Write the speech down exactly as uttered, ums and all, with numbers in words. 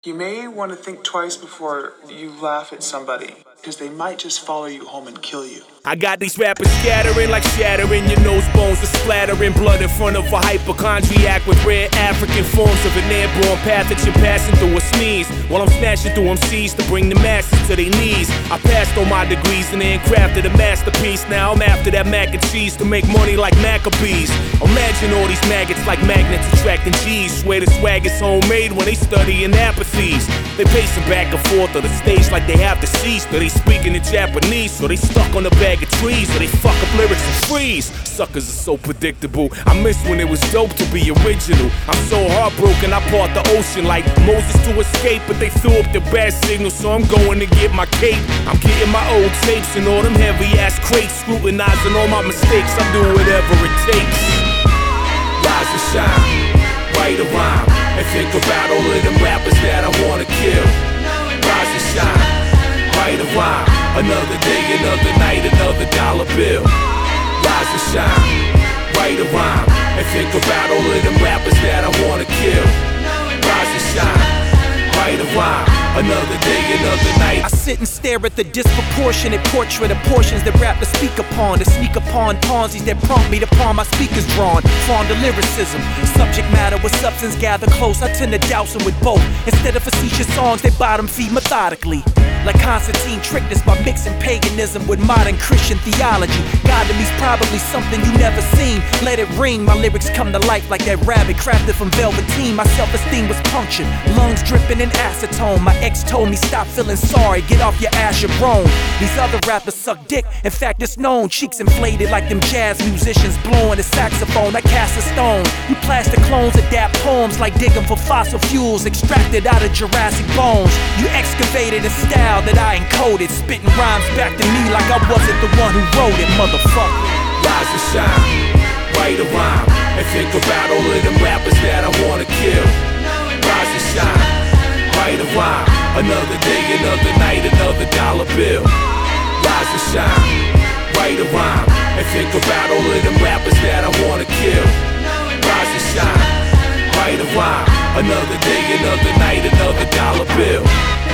You may want to think twice before you laugh at somebody, because they might just follow you home and kill you. I got these rappers scattering like shattering your nose bones and splattering blood in front of a hypochondriac with rare African forms of an airborne pathogen passing through a sneeze. While I'm smashing through M Cs to bring the masses to their knees. I passed all my degrees and then crafted a masterpiece. Now I'm after that mac and cheese to make money like Maccabees. Imagine all these maggots like magnets attracting G's. Swear the swag is homemade when they studying apathies. They pacing back and forth on the stage like they have to cease. But they speaking in Japanese, so they stuck on the bag of trees, or they fuck up lyrics and freeze. Suckers are so predictable. I miss when it was dope to be original. I'm so heartbroken I part the ocean like Moses to escape, but they threw up the bad signal, so I'm going to get my cape. I'm getting my old tapes and all them heavy ass crates, scrutinizing all my mistakes. I do whatever it takes. Rise and shine, write a rhyme, and think about all of them rappers that I wanna kill. Rise and shine, write a rhyme, another day, another night, another dollar bill. Rise and shine, write a rhyme, and think about all of them rappers that I wanna kill. Rise and shine, write a rhyme, another day, another night. I sit and stare at the disproportionate portrait of portions that rappers speak upon, to sneak upon Ponzi's that prompt me to pawn my speakers drawn. Fond of lyricism, subject matter with substance gather close. I tend to douse them with both. Instead of facetious songs, they bottom feed methodically. Like Constantine tricked us by mixing paganism with modern Christian theology. God to me's probably something you never seen. Let it ring, my lyrics come to life like that rabbit crafted from velveteen. My self-esteem was punctured, lungs dripping in acetone. My ex told me stop feeling sorry, get off your ass, you're grown. These other rappers suck dick, in fact it's known. Cheeks inflated like them jazz musicians blowing a saxophone. I cast a stone, you plastic clones adapt poems like digging for fossil fuels extracted out of Jurassic bones. You excavated a style that I encoded, spitting rhymes back to me like I wasn't the one who wrote it, motherfucker. Rise and shine, write a rhyme, and think about all of them rappers that I wanna kill. Rise and shine, write a rhyme, another day, another night, another dollar bill. Rise and shine, write a rhyme, and think about all of them rappers that I wanna kill. Rise and shine, write a rhyme, another day, another night, another dollar bill.